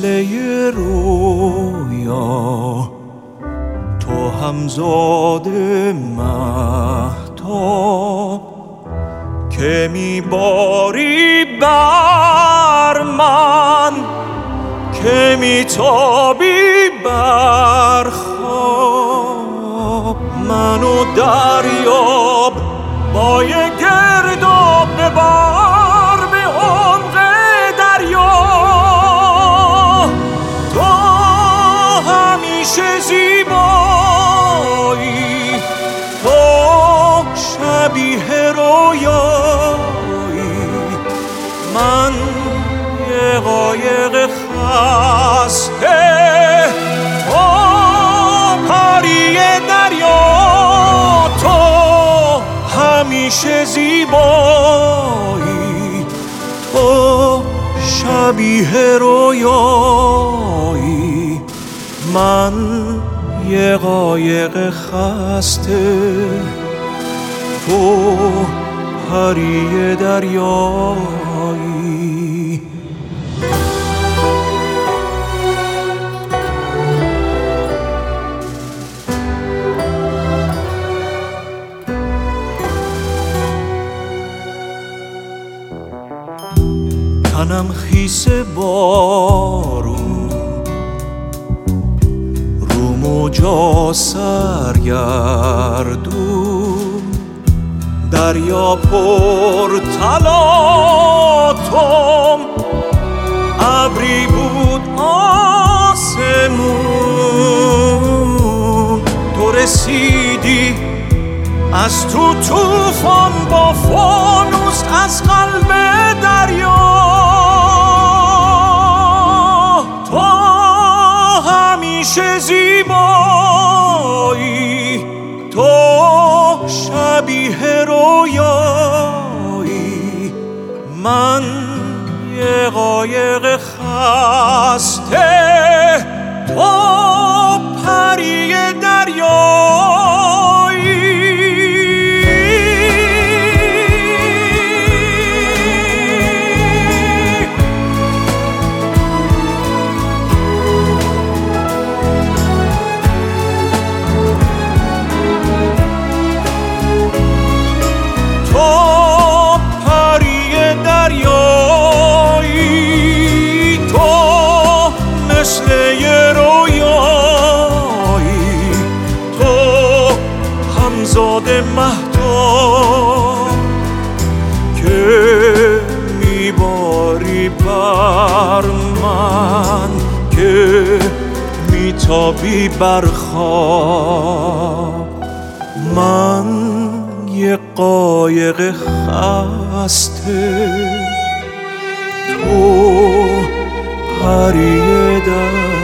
یه رویا، تو همزاد مهتاب که میباری بر من، که میتابی بر خواب. منو دریاب با یه گرداب، ببار به عمق دریا. تو همیشه زیبایی، تو شبیه رویایی. من یه قایق خسته، تو پری دریا. تو همیشه زیبایی، تو شبیه رویایی. من یه قایق خسته، تو پری دریایی. تنم خیس بارون، رو موجا سرگردون. دریا پر تلاطم، ابری بود آسمون. تو رسیدی از تو طوفان با فانوس از قلب دریا. تو همیشه زیبایی، تو شبیه رویایی. من یه قایق خسته، تو پری دریایی. مثل یه رویایی، تو همزاد مهتاب که میباری بر من، که میتابی بر خواب. من یه قایق خسته، تو پری در